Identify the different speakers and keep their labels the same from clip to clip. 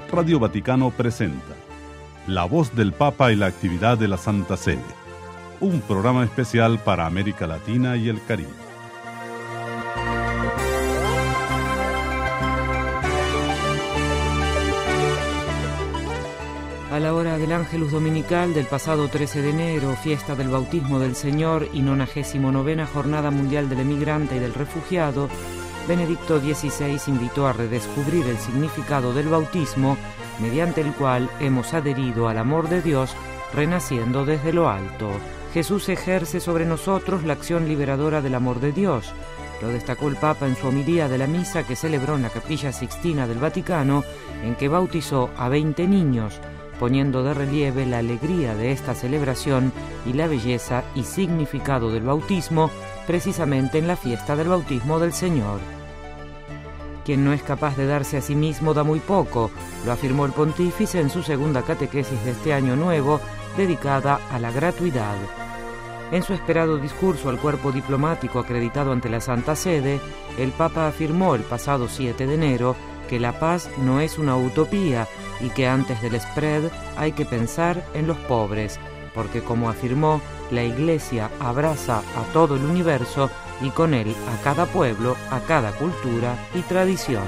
Speaker 1: Radio Vaticano presenta La Voz del Papa y la actividad de la Santa Sede, un programa especial para América Latina y el Caribe.
Speaker 2: A la hora del Ángelus Dominical del pasado 13 de enero, fiesta del Bautismo del Señor y 99ª Jornada Mundial del Emigrante y del Refugiado, Benedicto XVI invitó a redescubrir el significado del bautismo, mediante el cual hemos adherido al amor de Dios, renaciendo desde lo alto. Jesús ejerce sobre nosotros la acción liberadora del amor de Dios. Lo destacó el Papa en su homilía de la misa que celebró en la Capilla Sixtina del Vaticano, en que bautizó a 20 niños, poniendo de relieve la alegría de esta celebración y la belleza y significado del bautismo, precisamente en la fiesta del bautismo del Señor. Quien no es capaz de darse a sí mismo da muy poco, lo afirmó el pontífice en su segunda catequesis de este año nuevo, dedicada a la gratuidad. En su esperado discurso al cuerpo diplomático acreditado ante la Santa Sede, el Papa afirmó el pasado 7 de enero que la paz no es una utopía y que antes del spread hay que pensar en los pobres, porque como afirmó, la Iglesia abraza a todo el universo y con él a cada pueblo, a cada cultura y tradición.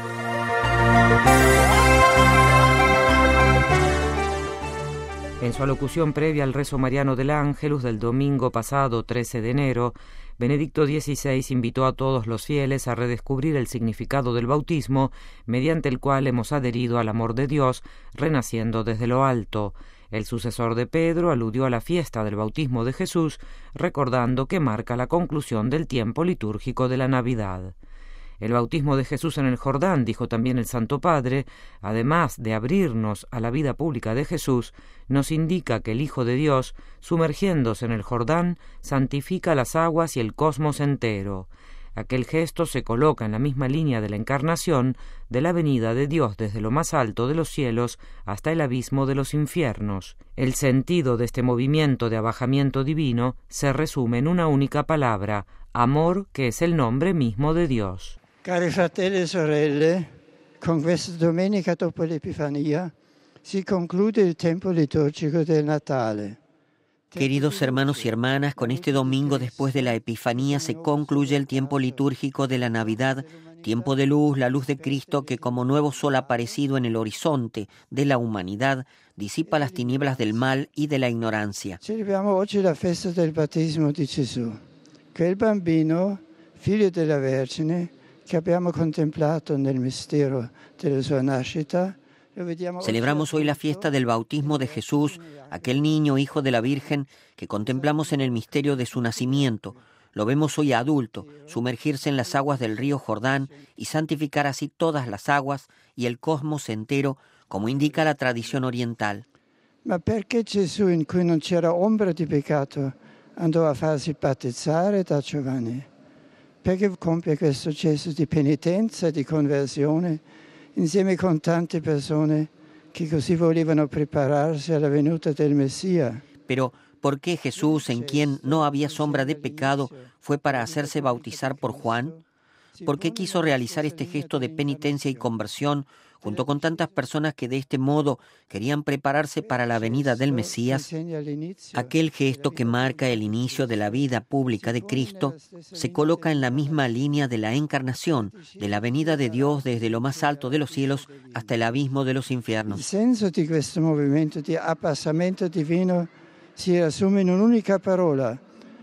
Speaker 2: En su alocución previa al rezo mariano del Ángelus del domingo pasado 13 de enero, Benedicto XVI invitó a todos los fieles a redescubrir el significado del bautismo, mediante el cual hemos adherido al amor de Dios, renaciendo desde lo alto. El sucesor de Pedro aludió a la fiesta del bautismo de Jesús, recordando que marca la conclusión del tiempo litúrgico de la Navidad. El bautismo de Jesús en el Jordán, dijo también el Santo Padre, además de abrirnos a la vida pública de Jesús, nos indica que el Hijo de Dios, sumergiéndose en el Jordán, santifica las aguas y el cosmos entero. Aquel gesto se coloca en la misma línea de la encarnación, de la venida de Dios desde lo más alto de los cielos hasta el abismo de los infiernos. El sentido de este movimiento de abajamiento divino se resume en una única palabra: amor, que es el nombre mismo de Dios.
Speaker 3: Cari fratelli e sorelle, con questa domenica dopo l'Epifania si conclude il tempo liturgico del Natale.
Speaker 4: Queridos hermanos y hermanas, con este domingo después de la Epifanía se concluye el tiempo litúrgico de la Navidad, tiempo de luz, la luz de Cristo que como nuevo sol aparecido en el horizonte de la humanidad disipa las tinieblas del mal y de la ignorancia.
Speaker 3: Celebriamo oggi la festa del battesimo di Gesù, quel bambino, figlio della Vergine, che abbiamo contemplato nel mistero della sua nascita.
Speaker 4: Celebramos hoy la fiesta del bautismo de Jesús, aquel niño hijo de la Virgen que contemplamos en el misterio de su nacimiento. Lo vemos hoy adulto, sumergirse en las aguas del río Jordán y santificar así todas las aguas y el cosmos entero, como indica la tradición oriental.
Speaker 3: Ma perché Gesù, in cui non c'era ombra di peccato, andò a farsi battezzare da Giovanni? Perché compie questo gesto di penitenza e di conversione insieme con tante persone che così volevano prepararsi alla venuta del Mesías?
Speaker 4: Pero, ¿por qué Jesús, en quien no había sombra de pecado, fue para hacerse bautizar por Juan? ¿Por qué quiso realizar este gesto de penitencia y conversión junto con tantas personas que de este modo querían prepararse para la venida del Mesías? Aquel gesto que marca el inicio de la vida pública de Cristo se coloca en la misma línea de la encarnación, de la venida de Dios desde lo más alto de los cielos hasta el abismo de los infiernos.
Speaker 3: El senso di questo movimento di abbassamento divino si resume in un'unica parola: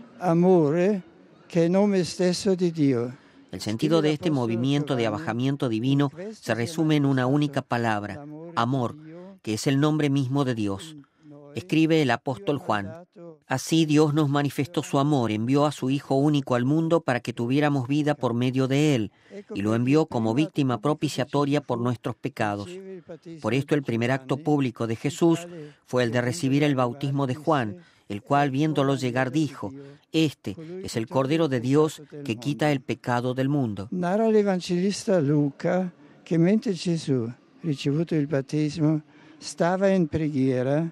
Speaker 3: amore, che è il nome stesso di Dio.
Speaker 4: El sentido de este movimiento de abajamiento divino se resume en una única palabra: amor, que es el nombre mismo de Dios. Escribe el apóstol Juan: así Dios nos manifestó su amor, envió a su Hijo único al mundo para que tuviéramos vida por medio de él, y lo envió como víctima propiciatoria por nuestros pecados. Por esto el primer acto público de Jesús fue el de recibir el bautismo de Juan, el cual viéndolo llegar dijo: este es el Cordero de Dios que quita el pecado del mundo.
Speaker 3: Narra l'Evangelista Luca che mentre Gesù, ricevuto il battesimo, stava in preghiera.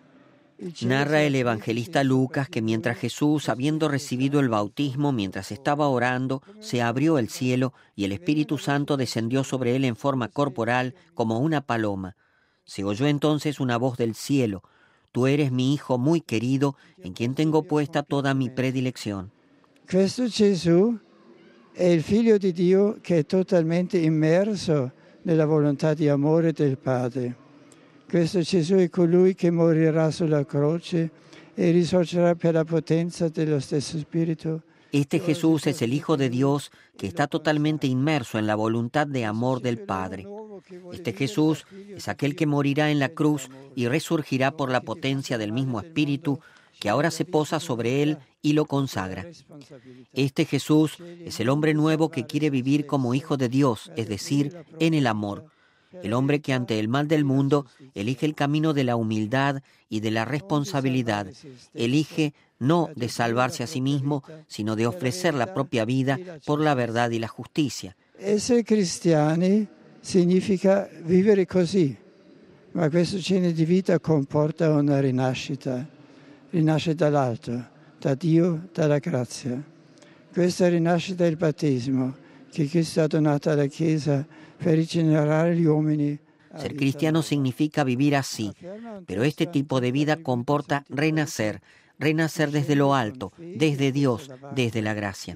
Speaker 4: Narra el evangelista Lucas que mientras Jesús, habiendo recibido el bautismo, mientras estaba orando, se abrió el cielo y el Espíritu Santo descendió sobre él en forma corporal como una paloma. Se oyó entonces una voz del cielo: Tú eres mi Hijo muy querido, en quien tengo puesta toda mi predilección.
Speaker 3: Questo Gesù è il Figlio di Dio che è totalmente immerso nella volontà di amore del Padre. Questo Gesù è colui che morirà sulla croce e risorgerà per la potenza dello stesso Spirito.
Speaker 4: Este Jesús es el Hijo de Dios que está totalmente inmerso en la voluntad de amor del Padre. Este Jesús es aquel que morirá en la cruz y resurgirá por la potencia del mismo Espíritu que ahora se posa sobre él y lo consagra. Este Jesús es el hombre nuevo que quiere vivir como Hijo de Dios, es decir, en el amor. El hombre que ante el mal del mundo elige el camino de la humildad y de la responsabilidad. Elige no de salvarse a sí mismo, sino de ofrecer la propia vida por la verdad y la justicia.
Speaker 3: Essere cristiani significa vivere così, ma questo genere di vita comporta una rinascita. Rinasce dall'alto, da Dio, dalla grazia. Questa rinascita è il battesimo che Cristo ha donato alla Chiesa per rigenerare gli uomini.
Speaker 4: Ser cristiano significa vivir así, pero este tipo de vida comporta renacer desde lo alto, desde Dios, desde la gracia.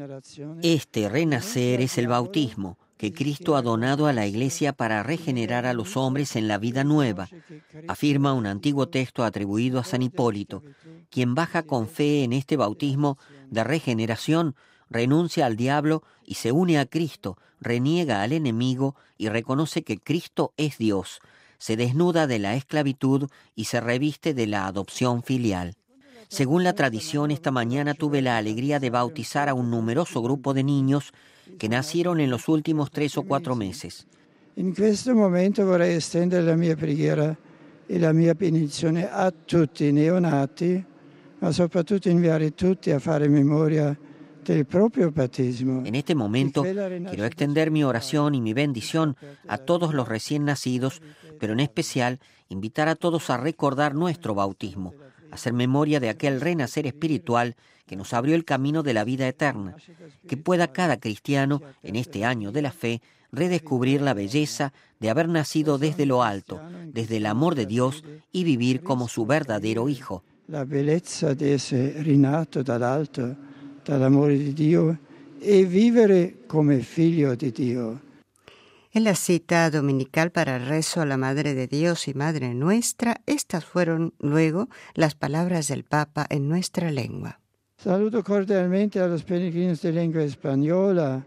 Speaker 4: Este renacer es el bautismo que Cristo ha donado a la Iglesia para regenerar a los hombres en la vida nueva, afirma un antiguo texto atribuido a San Hipólito. Quien baja con fe en este bautismo de regeneración renuncia al diablo y se une a Cristo, reniega al enemigo y reconoce que Cristo es Dios, se desnuda de la esclavitud y se reviste de la adopción filial. Según la tradición, esta mañana tuve la alegría de bautizar a un numeroso grupo de niños que nacieron en los últimos 3 o 4 meses.
Speaker 3: In questo momento vorrei estendere la mia preghiera e la mia benedizione a tutti i neonati, ma soprattutto inviare tutti a fare memoria del proprio battesimo.
Speaker 4: En este momento quiero extender mi oración y mi bendición a todos los recién nacidos, pero en especial invitar a todos a recordar nuestro bautismo, a hacer memoria de aquel renacer espiritual que nos abrió el camino de la vida eterna. Que pueda cada cristiano, en este año de la fe, redescubrir la belleza de haber nacido desde lo alto, desde el amor de Dios y vivir como su verdadero hijo.
Speaker 3: La bellezza di essere rinato dall'alto, dall'amore di Dio e vivere come figlio di Dio.
Speaker 5: En la cita dominical para el rezo a la Madre de Dios y Madre nuestra, estas fueron luego las palabras del Papa en nuestra lengua.
Speaker 3: Saluto cordialmente a los peregrinos de lengua española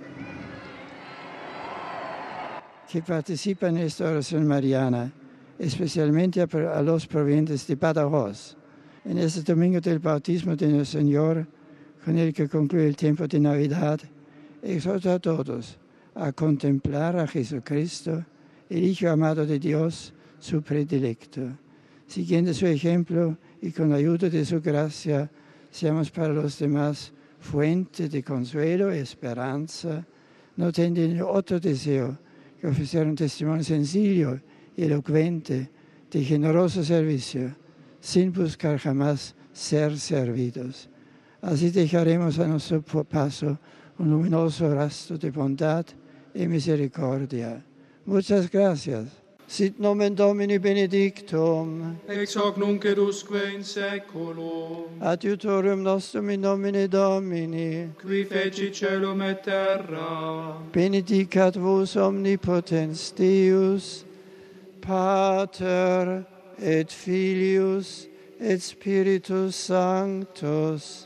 Speaker 3: que participan en esta oración mariana, especialmente a los provenientes de Badajoz. En este domingo del bautismo de nuestro Señor, con el que concluye el tiempo de Navidad, exhorto a todos a contemplar a Jesucristo, el Hijo amado de Dios, su predilecto. Siguiendo su ejemplo y con la ayuda de su gracia, seamos para los demás fuente de consuelo y esperanza, no teniendo otro deseo que ofrecer un testimonio sencillo y elocuente de generoso servicio, sin buscar jamás ser servidos. Así dejaremos a nuestro paso un luminoso rastro de bondad y misericordia. Muchas gracias. Sit nomen Domini benedictum.
Speaker 6: Ex hoc nunc et usque in saeculum.
Speaker 3: Adiutorium nostrum in nomine Domini.
Speaker 6: Qui feci celum et terra.
Speaker 3: Benedicat vos omnipotens Deus, Pater et Filius et Spiritus Sanctus.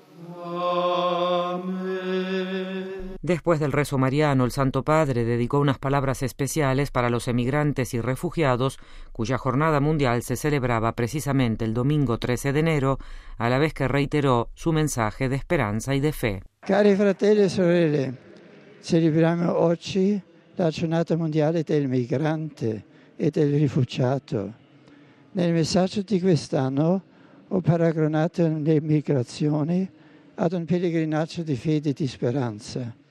Speaker 6: Amén.
Speaker 2: Después del rezo mariano, el Santo Padre dedicó unas palabras especiales para los emigrantes y refugiados, cuya jornada mundial se celebraba precisamente el domingo 13 de enero, a la vez que reiteró su mensaje de esperanza y de fe.
Speaker 3: Cari fratelli e sorelle, celebriamo oggi la giornata mondiale del migrante e del rifugiato. Nel messaggio di quest'anno ho paragonato le migrazioni ad un pellegrinaggio di fede e di speranza.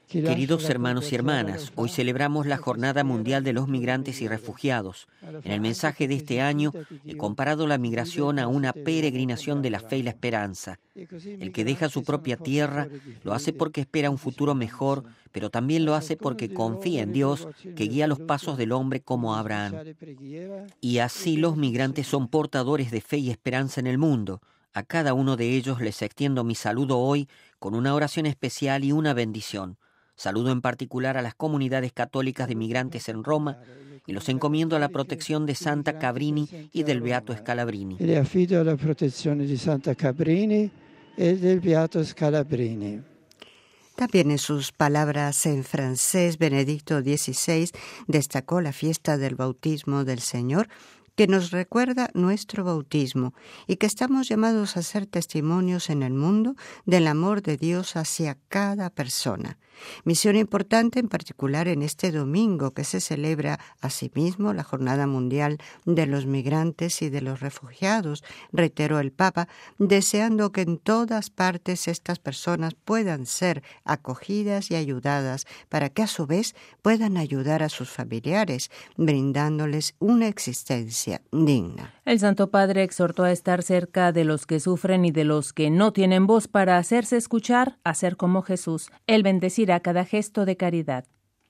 Speaker 4: Queridos hermanos y hermanas, hoy celebramos la Jornada Mundial de los Migrantes y Refugiados. En el mensaje de este año he comparado la migración a una peregrinación de la fe y la esperanza. El que deja su propia tierra lo hace porque espera un futuro mejor, pero también lo hace porque confía en Dios, que guía los pasos del hombre como Abraham. Y así los migrantes son portadores de fe y esperanza en el mundo. A cada uno de ellos les extiendo mi saludo hoy con una oración especial y una bendición. Saludo en particular a las comunidades católicas de migrantes en Roma y los encomiendo a la protección de Santa Cabrini y del Beato Scalabrini.
Speaker 3: Le affido alla protezione di Santa Cabrini e del Beato Scalabrini.
Speaker 5: También en sus palabras en francés, Benedicto XVI destacó la fiesta del bautismo del Señor, que nos recuerda nuestro bautismo y que estamos llamados a ser testimonios en el mundo del amor de Dios hacia cada persona. Misión importante en particular en este domingo que se celebra asimismo la Jornada Mundial de los Migrantes y de los Refugiados, reiteró el Papa, deseando que en todas partes estas personas puedan ser acogidas y ayudadas para que a su vez puedan ayudar a sus familiares, brindándoles una existencia digna.
Speaker 7: El Santo Padre exhortó a estar cerca de los que sufren y de los que no tienen voz para hacerse escuchar, a ser como Jesús. Él bendecirá cada gesto de caridad.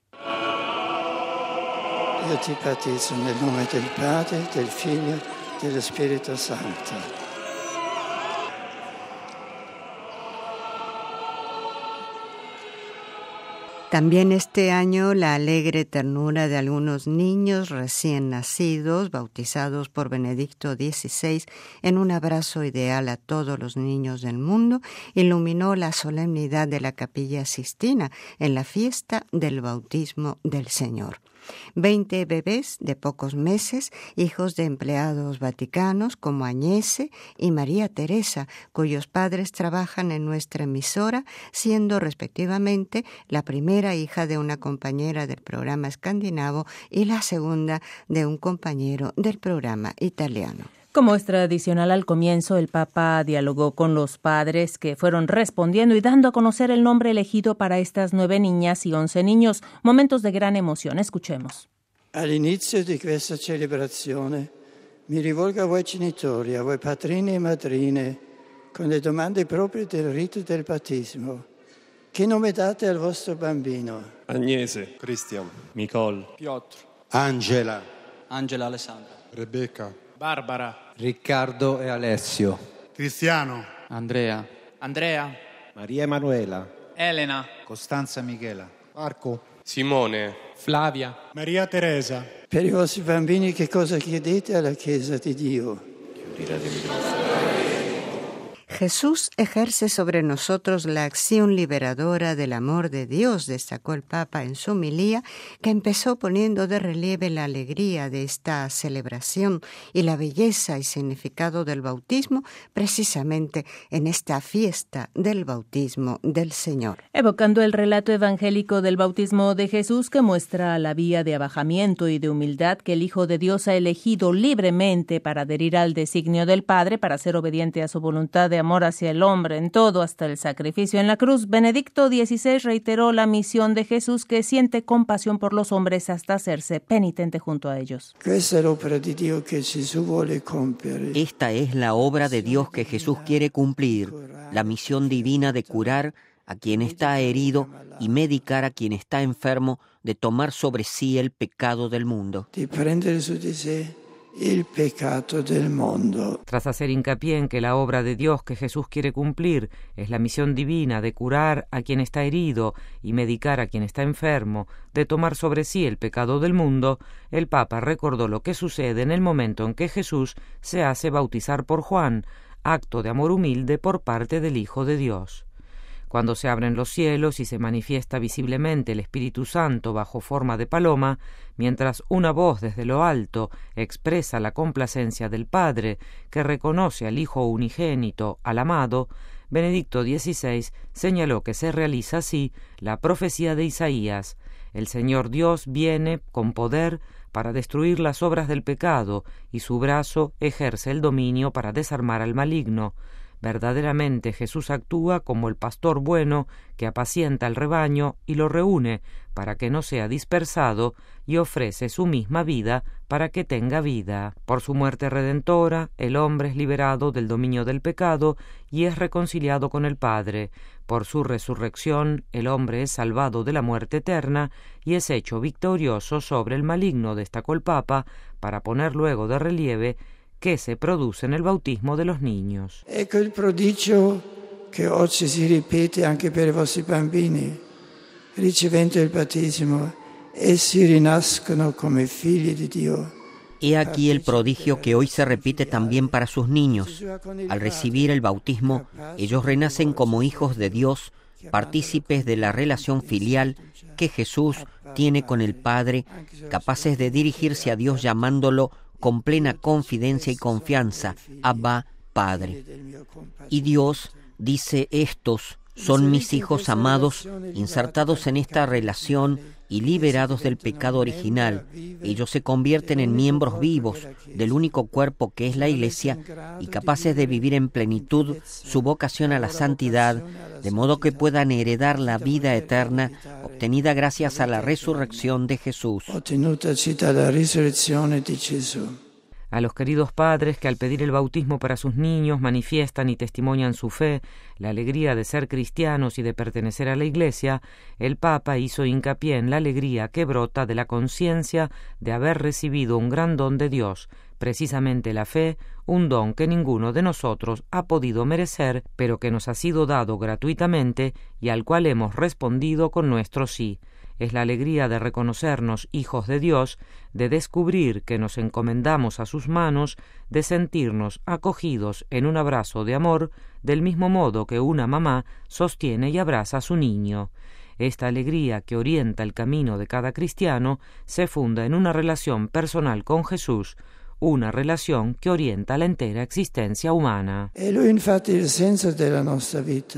Speaker 3: Io ti battezzo nel nome del Padre, del Figlio, dello Spirito Santo.
Speaker 5: También este año la alegre ternura de algunos niños recién nacidos, bautizados por Benedicto XVI, en un abrazo ideal a todos los niños del mundo, iluminó la solemnidad de la Capilla Sixtina en la fiesta del bautismo del Señor. 20 bebés de pocos meses, hijos de empleados vaticanos como Agnese y María Teresa, cuyos padres trabajan en nuestra emisora, siendo respectivamente la primera hija de una compañera del programa escandinavo y la segunda de un compañero del programa italiano.
Speaker 7: Como es tradicional al comienzo, el Papa dialogó con los padres que fueron respondiendo y dando a conocer el nombre elegido para estas 9 niñas y 11 niños. Momentos de gran emoción. Escuchemos.
Speaker 3: All'inizio di questa celebrazione mi rivolgo a voi genitori, a voi padrini e madrine, con le domande proprie del rito del battesimo. Che nome date al vostro bambino?
Speaker 8: Agnese, Cristian, Nicole,
Speaker 6: Piotr,
Speaker 9: Angela,
Speaker 6: Angela Alessandra,
Speaker 9: Rebecca,
Speaker 6: Barbara,
Speaker 10: Riccardo e Alessio,
Speaker 9: Cristiano,
Speaker 6: Andrea, Andrea,
Speaker 10: Maria Emanuela,
Speaker 6: Elena,
Speaker 10: Costanza Michela,
Speaker 9: Marco,
Speaker 8: Simone,
Speaker 6: Flavia,
Speaker 9: Maria Teresa.
Speaker 3: Per i vostri bambini che cosa chiedete alla Chiesa di Dio?
Speaker 5: Jesús ejerce sobre nosotros la acción liberadora del amor de Dios, destacó el Papa en su homilía, que empezó poniendo de relieve la alegría de esta celebración y la belleza y significado del bautismo, precisamente en esta fiesta del bautismo del Señor.
Speaker 7: Evocando el relato evangélico del bautismo de Jesús que muestra la vía de abajamiento y de humildad que el Hijo de Dios ha elegido libremente para adherir al designio del Padre, para ser obediente a su voluntad de amor hacia el hombre en todo, hasta el sacrificio en la cruz, Benedicto XVI reiteró la misión de Jesús, que siente compasión por los hombres hasta hacerse penitente junto a ellos.
Speaker 3: Questa è l'opera di Dio che Gesù vuole compiere.
Speaker 4: Esta es la obra de Dios que Jesús quiere cumplir, la misión divina de curar a quien está herido y medicar a quien está enfermo, de tomar sobre sí el pecado del mundo.
Speaker 3: Di prendere su di sé il peccato del mondo.
Speaker 2: Tras hacer hincapié en que la obra de Dios que Jesús quiere cumplir es la misión divina de curar a quien está herido y medicar a quien está enfermo, de tomar sobre sí el pecado del mundo, el Papa recordó lo que sucede en el momento en que Jesús se hace bautizar por Juan, acto de amor humilde por parte del Hijo de Dios. Cuando se abren los cielos y se manifiesta visiblemente el Espíritu Santo bajo forma de paloma, mientras una voz desde lo alto expresa la complacencia del Padre, que reconoce al Hijo unigénito, al amado, Benedicto XVI señaló que se realiza así la profecía de Isaías: el Señor Dios viene con poder para destruir las obras del pecado, y su brazo ejerce el dominio para desarmar al maligno. Verdaderamente Jesús actúa como el pastor bueno que apacienta el rebaño y lo reúne para que no sea dispersado y ofrece su misma vida para que tenga vida. Por su muerte redentora, el hombre es liberado del dominio del pecado y es reconciliado con el Padre. Por su resurrección, el hombre es salvado de la muerte eterna y es hecho victorioso sobre el maligno, destacó el Papa, para poner luego de relieve che si produce nel bautismo de los niños.
Speaker 3: Ecco il prodigio che oggi si ripete anche per i vostri bambini. Ricevendo il battesimo, essi rinascono come figli di Dio.
Speaker 4: He aquí el prodigio que hoy se repite también para sus niños. Al recibir el bautismo, ellos renacen como hijos de Dios, partícipes de la relación filial que Jesús tiene con el Padre, capaces de dirigirse a Dios llamándolo con plena confidencia y confianza, Abba, Padre. Y Dios dice: estos son mis hijos amados, insertados en esta relación y liberados del pecado original. Ellos se convierten en miembros vivos del único cuerpo que es la Iglesia y capaces de vivir en plenitud su vocación a la santidad, de modo que puedan heredar la vida eterna obtenida gracias a la resurrección de Jesús.
Speaker 2: A los queridos padres que al pedir el bautismo para sus niños manifiestan y testimonian su fe, la alegría de ser cristianos y de pertenecer a la Iglesia, el Papa hizo hincapié en la alegría que brota de la conciencia de haber recibido un gran don de Dios, precisamente la fe, un don que ninguno de nosotros ha podido merecer, pero que nos ha sido dado gratuitamente y al cual hemos respondido con nuestro sí. Es la alegría de reconocernos hijos de Dios, de descubrir que nos encomendamos a sus manos, de sentirnos acogidos en un abrazo de amor, del mismo modo que una mamá sostiene y abraza a su niño. Esta alegría que orienta el camino de cada cristiano se funda en una relación personal con Jesús, una relación che orienta l'intera esistenza umana.
Speaker 3: È Lui infatti il senso della nostra vita,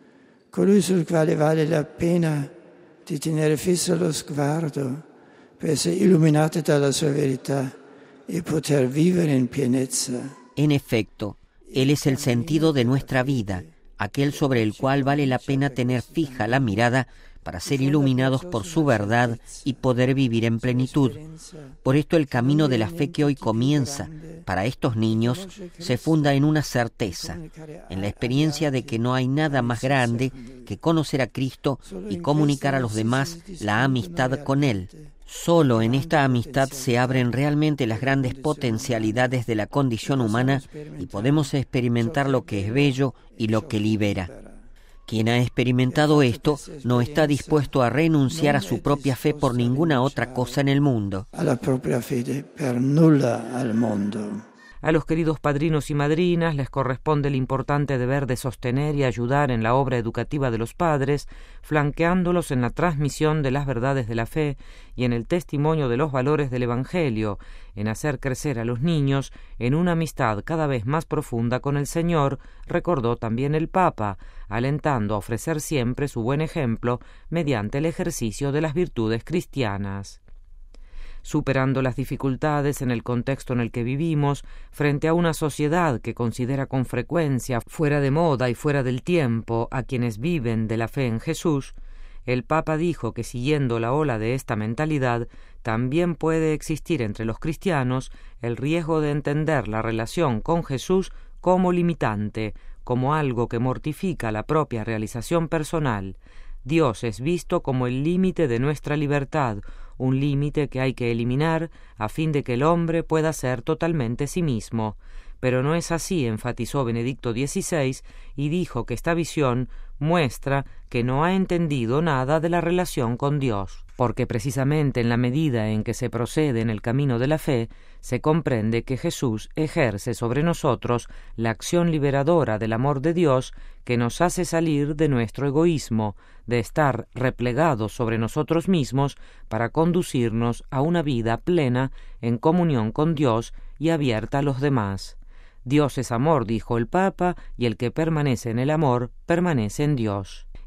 Speaker 3: colui sul quale vale la pena di tenere fisso lo sguardo per essere illuminati dalla sua verità y poder vivir en pienezza.
Speaker 4: En efecto, Él es el sentido de nuestra vida, aquel sobre el cual vale la pena tener fija la mirada para ser iluminados por su verdad y poder vivir en plenitud. Por esto el camino de la fe que hoy comienza para estos niños se funda en una certeza, en la experiencia de que no hay nada más grande que conocer a Cristo y comunicar a los demás la amistad con Él. Solo en esta amistad se abren realmente las grandes potencialidades de la condición humana y podemos experimentar lo que es bello y lo que libera. Quien ha experimentado esto no está dispuesto a renunciar a su propia fe por ninguna otra cosa en el mundo.
Speaker 3: A la propia fede per nulla al mondo.
Speaker 2: A los queridos padrinos y madrinas les corresponde el importante deber de sostener y ayudar en la obra educativa de los padres, flanqueándolos en la transmisión de las verdades de la fe y en el testimonio de los valores del Evangelio, en hacer crecer a los niños en una amistad cada vez más profunda con el Señor, recordó también el Papa, alentando a ofrecer siempre su buen ejemplo mediante el ejercicio de las virtudes cristianas. Superando las dificultades en el contexto en el que vivimos, frente a una sociedad que considera con frecuencia fuera de moda y fuera del tiempo a quienes viven de la fe en Jesús, el Papa dijo que siguiendo la ola de esta mentalidad, también puede existir entre los cristianos el riesgo de entender la relación con Jesús como limitante, como algo que mortifica la propia realización personal. Dios es visto como el límite de nuestra libertad, un límite que hay que eliminar a fin de que el hombre pueda ser totalmente sí mismo. Pero no es así, enfatizó Benedicto XVI, y dijo que esta visión muestra que no ha entendido nada de la relación con Dios, porque precisamente en la medida en que se procede en el camino de la fe, se comprende que Jesús ejerce sobre nosotros la acción liberadora del amor de Dios que nos hace salir de nuestro egoísmo, de estar replegados sobre nosotros mismos para conducirnos a una vida plena en comunión con Dios y abierta a los demás. Dios es amor, dijo el Papa, y el que permanece en el amor, permanece en Dios.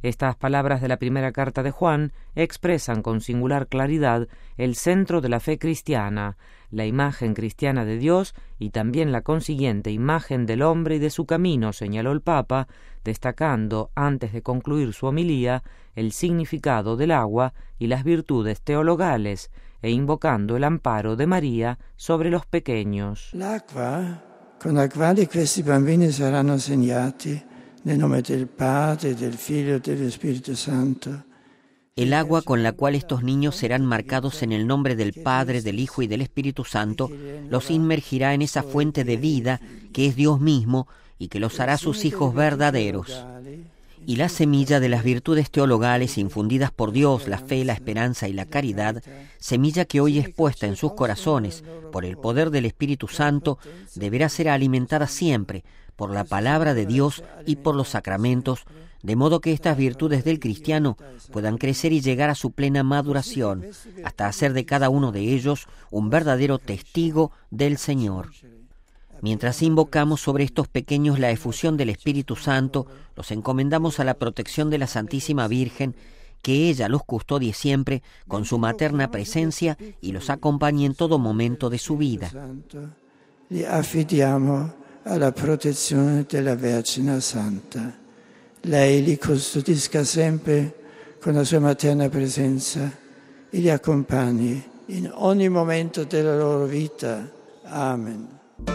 Speaker 2: Estas palabras de la primera carta de Juan expresan con singular claridad el centro de la fe cristiana, la imagen cristiana de Dios y también la consiguiente imagen del hombre y de su camino, señaló el Papa, destacando, antes de concluir su homilía, el significado del agua y las virtudes teologales, e invocando el amparo de María sobre los pequeños.
Speaker 3: L'acqua con la quale questi bambini saranno segnati nel nome del Padre, del Figlio e dello Spirito Santo.
Speaker 4: El agua con la cual estos niños serán marcados en el nombre del Padre, del Hijo y del Espíritu Santo, los inmergirá en esa fuente de vida que es Dios mismo y que los hará sus hijos verdaderos. Y la semilla de las virtudes teologales infundidas por Dios, la fe, la esperanza y la caridad, semilla que hoy es puesta en sus corazones por el poder del Espíritu Santo, deberá ser alimentada siempre por la palabra de Dios y por los sacramentos, de modo que estas virtudes del cristiano puedan crecer y llegar a su plena maduración, hasta hacer de cada uno de ellos un verdadero testigo del Señor. Mientras invocamos sobre estos pequeños la efusión del Espíritu Santo, los encomendamos a la protección de la Santísima Virgen, que ella los custodie siempre con su materna presencia y los acompañe en todo momento de su vida.
Speaker 3: Li affidiamo alla protezione della Vergine Santa. Lei li custodisca sempre con la sua materna presenza e li accompagni in ogni momento della loro vita. Amen.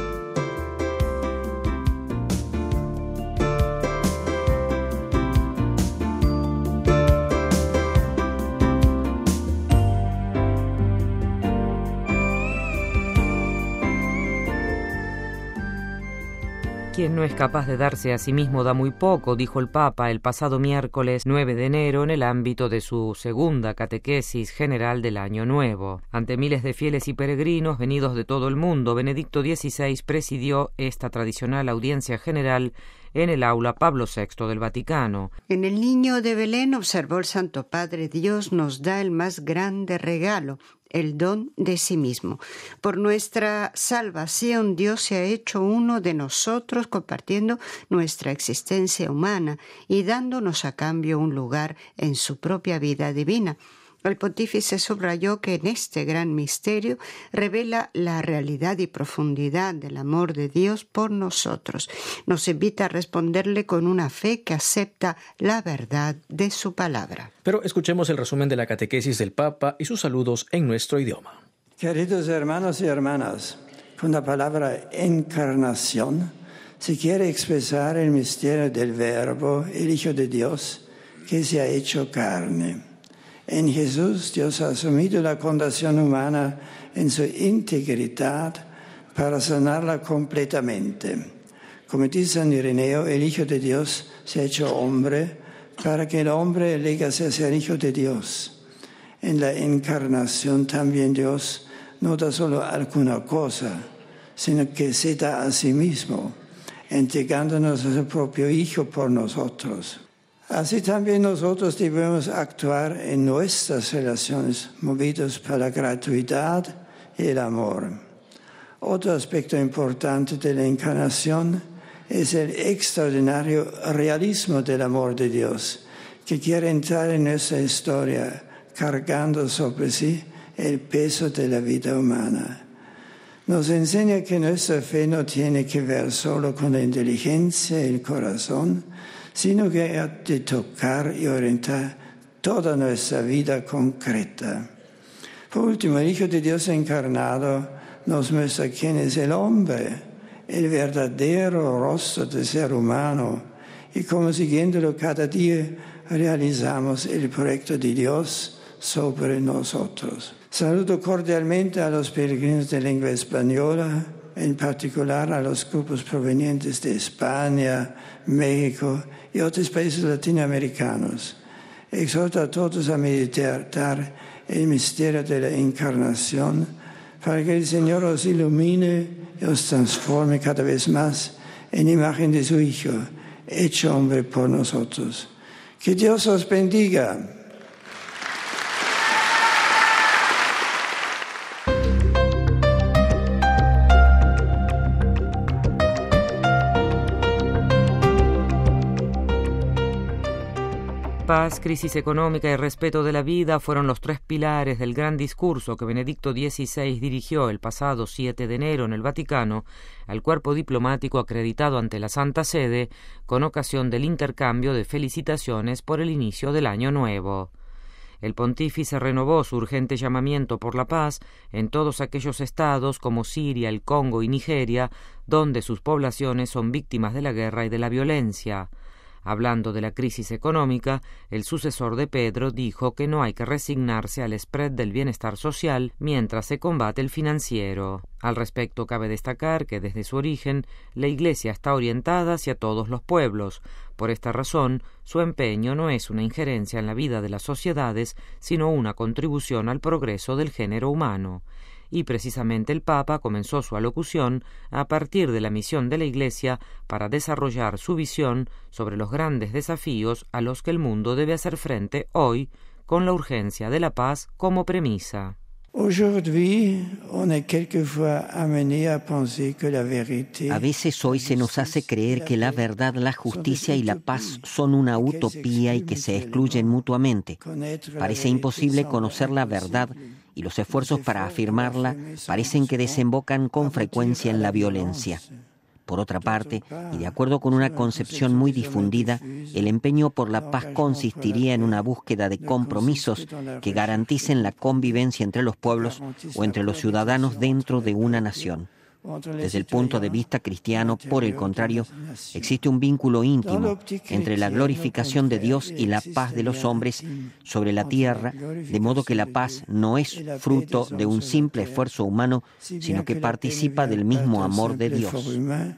Speaker 2: Quien no es capaz de darse a sí mismo da muy poco, dijo el Papa el pasado miércoles 9 de enero en el ámbito de su segunda catequesis general del Año Nuevo. Ante miles de fieles y peregrinos venidos de todo el mundo, Benedicto XVI presidió esta tradicional audiencia general en el aula Pablo VI del Vaticano.
Speaker 5: En el niño de Belén, observó el Santo Padre, Dios nos da el más grande regalo, el don de sí mismo. Por nuestra salvación, Dios se ha hecho uno de nosotros, compartiendo nuestra existencia humana y dándonos a cambio un lugar en su propia vida divina. El pontífice subrayó que en este gran misterio revela la realidad y profundidad del amor de Dios por nosotros. Nos invita a responderle con una fe que acepta la verdad de su palabra.
Speaker 11: Pero escuchemos el resumen de la catequesis del Papa y sus saludos en nuestro idioma.
Speaker 3: Queridos hermanos y hermanas, con la palabra encarnación se quiere expresar el misterio del Verbo, el Hijo de Dios, que se ha hecho carne. En Jesús, Dios ha asumido la condición humana en su integridad para sanarla completamente. Como dice San Ireneo, el Hijo de Dios se ha hecho hombre para que el hombre llegase a ser Hijo de Dios. En la encarnación también Dios no da solo alguna cosa, sino que se da a sí mismo, entregándonos a su propio Hijo por nosotros. Así también nosotros debemos actuar en nuestras relaciones, movidos por la gratuidad y el amor. Otro aspecto importante de la encarnación es el extraordinario realismo del amor de Dios, que quiere entrar en nuestra historia, cargando sobre sí el peso de la vida humana. Nos enseña que nuestra fe no tiene que ver solo con la inteligencia y el corazón, sino que ha de tocar y orientar toda nuestra vida concreta. Por último, el Hijo de Dios encarnado nos muestra quién es el hombre, el verdadero rostro del ser humano, y cómo siguiéndolo cada día realizamos el proyecto de Dios sobre nosotros. Saludo cordialmente a los peregrinos de lengua española, en particular a los grupos provenientes de España, México y otros países latinoamericanos. Exhorto a todos a meditar el misterio de la encarnación para que el Señor os ilumine y os transforme cada vez más en imagen de su Hijo, hecho hombre por nosotros. Que Dios os bendiga.
Speaker 2: paz, crisis económica y respeto de la vida fueron los tres pilares del gran discurso que Benedicto XVI dirigió el pasado 7 de enero en el Vaticano al cuerpo diplomático acreditado ante la Santa Sede con ocasión del intercambio de felicitaciones por el inicio del año nuevo. El pontífice renovó su urgente llamamiento por la paz en todos aquellos estados como Siria, el Congo y Nigeria, donde sus poblaciones son víctimas de la guerra y de la violencia. Hablando de la crisis económica, el sucesor de Pedro dijo que no hay que resignarse al spread del bienestar social mientras se combate el financiero. Al respecto, cabe destacar que desde su origen, la Iglesia está orientada hacia todos los pueblos. Por esta razón, su empeño no es una injerencia en la vida de las sociedades, sino una contribución al progreso del género humano. Y precisamente el Papa comenzó su alocución a partir de la misión de la Iglesia para desarrollar su visión sobre los grandes desafíos a los que el mundo debe hacer frente hoy, con la urgencia de la paz como premisa.
Speaker 4: A veces hoy se nos hace creer que la verdad, la justicia y la paz son una utopía y que se excluyen mutuamente. Parece imposible conocer la verdad y los esfuerzos para afirmarla parecen que desembocan con frecuencia en la violencia. Por otra parte, y de acuerdo con una concepción muy difundida, el empeño por la paz consistiría en una búsqueda de compromisos que garanticen la convivencia entre los pueblos o entre los ciudadanos dentro de una nación. Desde el punto de vista cristiano, por el contrario, existe un vínculo íntimo entre la glorificación de Dios y la paz de los hombres sobre la tierra, de modo que la paz no es fruto de un simple esfuerzo humano, sino que participa del mismo amor de Dios.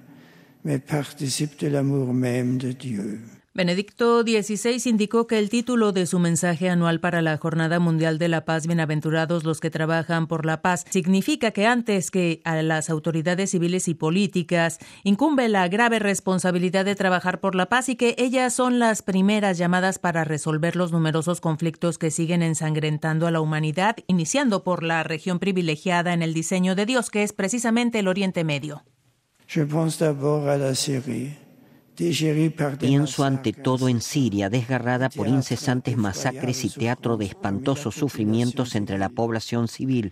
Speaker 7: Benedicto XVI indicó que el título de su mensaje anual para la Jornada Mundial de la Paz, Bienaventurados los que trabajan por la paz, significa que antes que a las autoridades civiles y políticas incumbe la grave responsabilidad de trabajar por la paz y que ellas son las primeras llamadas para resolver los numerosos conflictos que siguen ensangrentando a la humanidad, iniciando por la región privilegiada en el diseño de Dios, que es precisamente el Oriente Medio.
Speaker 4: Pienso ante todo en Siria, desgarrada por incesantes masacres y teatro de espantosos sufrimientos entre la población civil.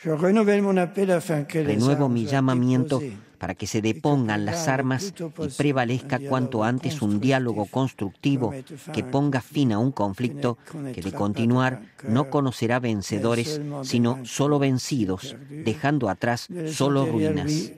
Speaker 4: Renuevo mi llamamiento para que se depongan las armas y prevalezca cuanto antes un diálogo constructivo que ponga fin a un conflicto que de continuar no conocerá vencedores, sino solo vencidos, dejando atrás solo ruinas.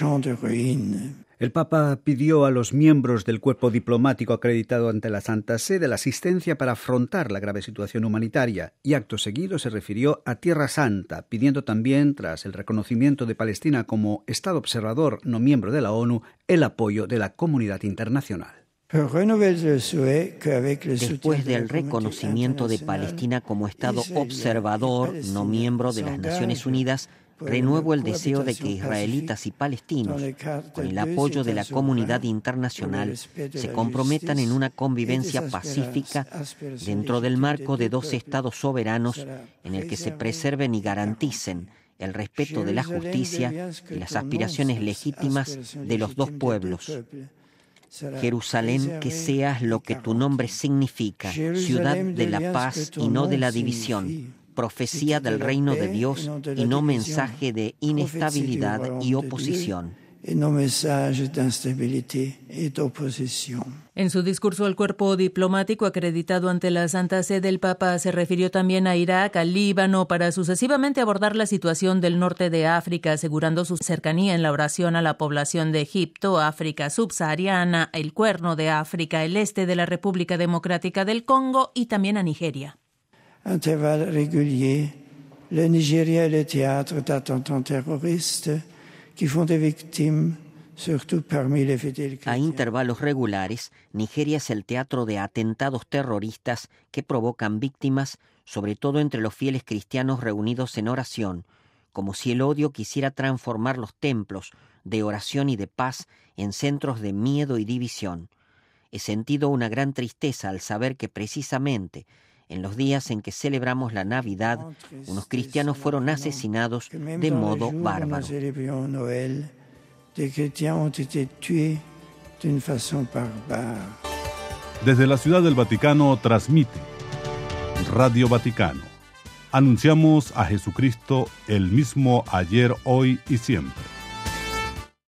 Speaker 12: El Papa pidió a los miembros del cuerpo diplomático acreditado ante la Santa Sede la asistencia para afrontar la grave situación humanitaria y acto seguido se refirió a Tierra Santa, pidiendo también, tras el reconocimiento de Palestina como Estado observador no miembro de la ONU, el apoyo de la comunidad internacional.
Speaker 4: Después del reconocimiento de Palestina como Estado observador no miembro de las Naciones Unidas, renuevo el deseo de que israelitas y palestinos, con el apoyo de la comunidad internacional, se comprometan en una convivencia pacífica dentro del marco de dos estados soberanos en el que se preserven y garanticen el respeto de la justicia y las aspiraciones legítimas de los dos pueblos. Jerusalén, que seas lo que tu nombre significa, ciudad de la paz y no de la división, profecía del reino de Dios y no mensaje de inestabilidad y oposición.
Speaker 7: En su discurso al cuerpo diplomático acreditado ante la Santa Sede, el Papa se refirió también a Irak, al Líbano, para sucesivamente abordar la situación del norte de África, asegurando su cercanía en la oración a la población de Egipto, África subsahariana, el Cuerno de África, el este de la República Democrática del Congo y también a Nigeria.
Speaker 3: Intervalles réguliers, le Nigeria est le théâtre d'attentats terroristes qui font des victimes, surtout parmi les fidèles chrétiens.
Speaker 4: A intervalos regulares, Nigeria es el teatro de atentados terroristas que provocan víctimas, sobre todo entre los fieles cristianos reunidos en oración, como si el odio quisiera transformar los templos de oración y de paz en centros de miedo y división. He sentido una gran tristeza al saber que precisamente en los días en que celebramos la Navidad, unos cristianos fueron asesinados de modo bárbaro.
Speaker 1: Desde la Ciudad del Vaticano transmite Radio Vaticano. Anunciamos a Jesucristo, el mismo ayer, hoy y siempre.